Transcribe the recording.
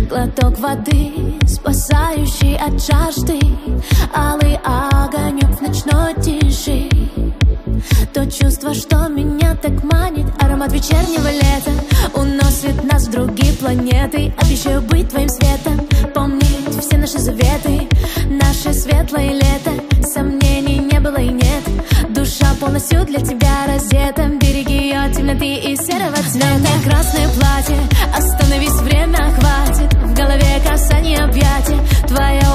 Глоток воды, спасающий от жажды, алый огонек в ночной тиши. То чувство, что меня так манит, аромат вечернего лета уносит нас в другие планеты. Обещаю быть твоим светом, помнить все наши заветы, наше светлое лето. Сомнений не было и нет, душа полностью для тебя раздета. Береги ее от темноты и серого цвета. Красное платье, остановись, время хватит. В голове касание, объятия, твоя